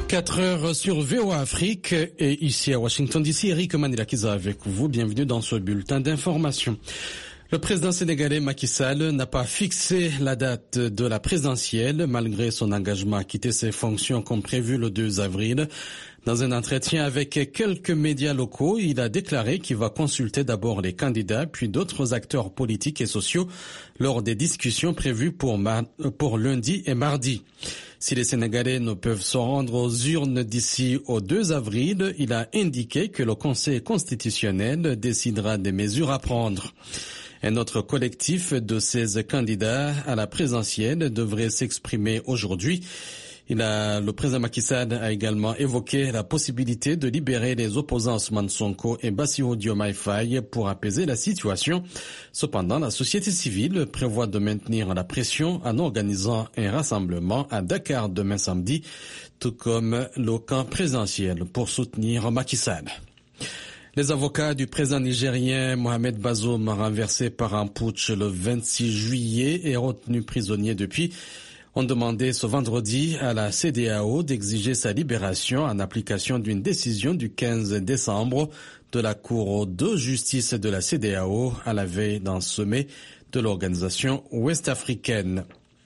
4 heures sur VOA Afrique et ici à Washington DC, Eric Manilakiza avec vous. Bienvenue dans ce bulletin d'information. Le président sénégalais Macky Sall n'a pas fixé la date de la présidentielle malgré son engagement à quitter ses fonctions comme prévu le 2 avril. Dans un entretien avec quelques médias locaux, il a déclaré qu'il va consulter d'abord les candidats puis d'autres acteurs politiques et sociaux lors des discussions prévues pour lundi et mardi. Si les Sénégalais ne peuvent se rendre aux urnes d'ici au 2 avril, il a indiqué que le Conseil constitutionnel décidera des mesures à prendre. Un autre collectif de 16 candidats à la présidentielle devrait s'exprimer aujourd'hui. Le président Macky Sall a également évoqué la possibilité de libérer les opposants Ousmane Sonko et Bassirou Diomaye Faye pour apaiser la situation. Cependant, la société civile prévoit de maintenir la pression en organisant un rassemblement à Dakar demain samedi, tout comme le camp présidentiel pour soutenir Macky Sall. Les avocats du président nigérien Mohamed Bazoum, renversé par un putsch le 26 juillet et retenu prisonnier depuis, ont demandé ce vendredi à la CEDEAO d'exiger sa libération en application d'une décision du 15 décembre de la Cour de justice de la CEDEAO à la veille d'un sommet de l'organisation ouest-africaine.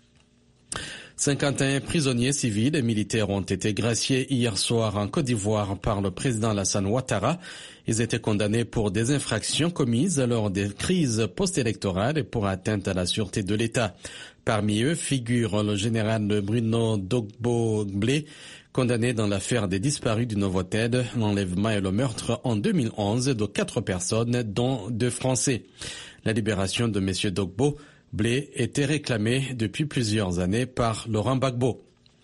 51 prisonniers civils et militaires ont été graciés hier soir en Côte d'Ivoire par le président Alassane Ouattara. Ils étaient condamnés pour des infractions commises lors des crises post-électorales et pour atteinte à la sûreté de l'État. Parmi eux figure le général Bruno Dogbo-Blé, condamné dans l'affaire des disparus du Novotel, l'enlèvement et le meurtre en 2011 de 4 personnes, dont 2 Français. La libération de M. Dogbo-Blé était réclamée depuis plusieurs années par Laurent Gbagbo.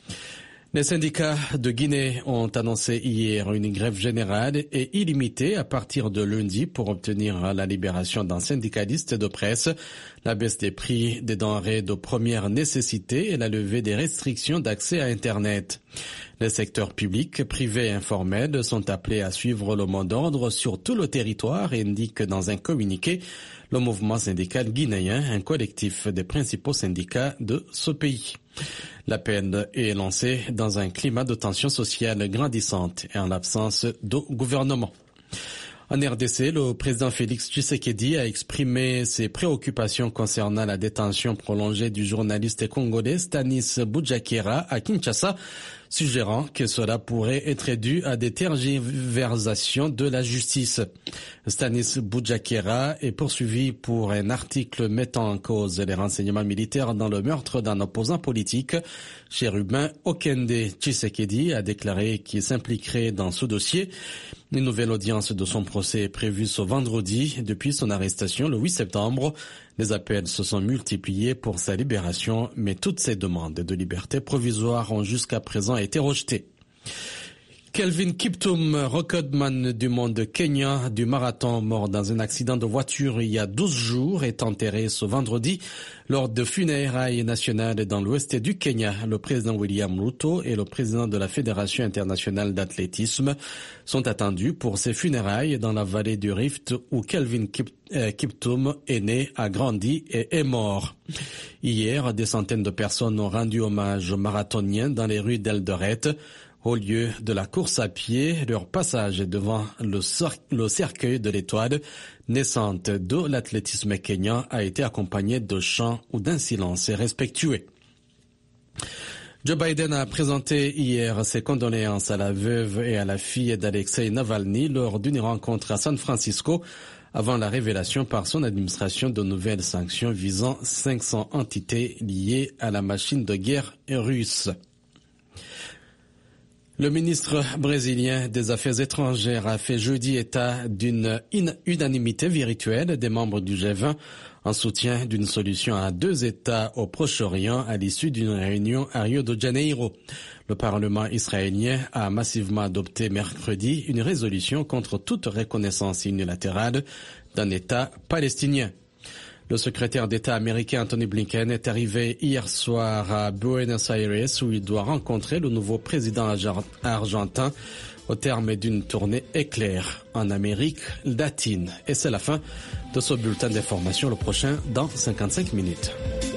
Les syndicats de Guinée ont annoncé hier une grève générale et illimitée à partir de lundi pour obtenir la libération d'un syndicaliste de presse, la baisse des prix des denrées de première nécessité et la levée des restrictions d'accès à Internet. Les secteurs publics, privés et informels sont appelés à suivre le mot d'ordre sur tout le territoire et indique dans un communiqué le mouvement syndical guinéen, un collectif des principaux syndicats de ce pays. L'appel est lancé dans un climat de tension sociale grandissante et en l'absence de gouvernement. En RDC, le président Félix Tshisekedi a exprimé ses préoccupations concernant la détention prolongée du journaliste congolais Stanis Boujakera à Kinshasa, suggérant que cela pourrait être dû à des tergiversations de la justice. Stanis Boujakera est poursuivi pour un article mettant en cause les renseignements militaires dans le meurtre d'un opposant politique. Chérubin Okende Tshisekedi a déclaré qu'il s'impliquerait dans ce dossier. Une nouvelle audience de son procès est prévue ce vendredi. Depuis son arrestation le 8 septembre, les appels se sont multipliés pour sa libération, mais toutes ces demandes de liberté provisoire ont jusqu'à présent été rejetées. Kelvin Kiptum, recordman du monde kenyan du marathon, mort dans un accident de voiture il y a 12 jours, est enterré ce vendredi lors de funérailles nationales dans l'ouest du Kenya. Le président William Ruto et le président de la Fédération internationale d'athlétisme sont attendus pour ces funérailles dans la vallée du Rift où Kelvin Kiptum est né, a grandi et est mort. Hier, des centaines de personnes ont rendu hommage aux marathoniens dans les rues d'Eldoret. Au lieu de la course à pied, leur passage devant le cercueil de l'étoile naissante de l'athlétisme kenyan a été accompagné de chants ou d'un silence respectueux. Joe Biden a présenté hier ses condoléances à la veuve et à la fille d'Alexei Navalny lors d'une rencontre à San Francisco avant la révélation par son administration de nouvelles sanctions visant 500 entités liées à la machine de guerre russe. Le ministre brésilien des Affaires étrangères a fait jeudi état d'une unanimité virtuelle des membres du G20 en soutien d'une solution à 2 États au Proche-Orient à l'issue d'une réunion à Rio de Janeiro. Le Parlement israélien a massivement adopté mercredi une résolution contre toute reconnaissance unilatérale d'un État palestinien. Le secrétaire d'État américain Anthony Blinken est arrivé hier soir à Buenos Aires où il doit rencontrer le nouveau président argentin au terme d'une tournée éclair en Amérique latine. Et c'est la fin de ce bulletin d'information, le prochain dans 55 minutes.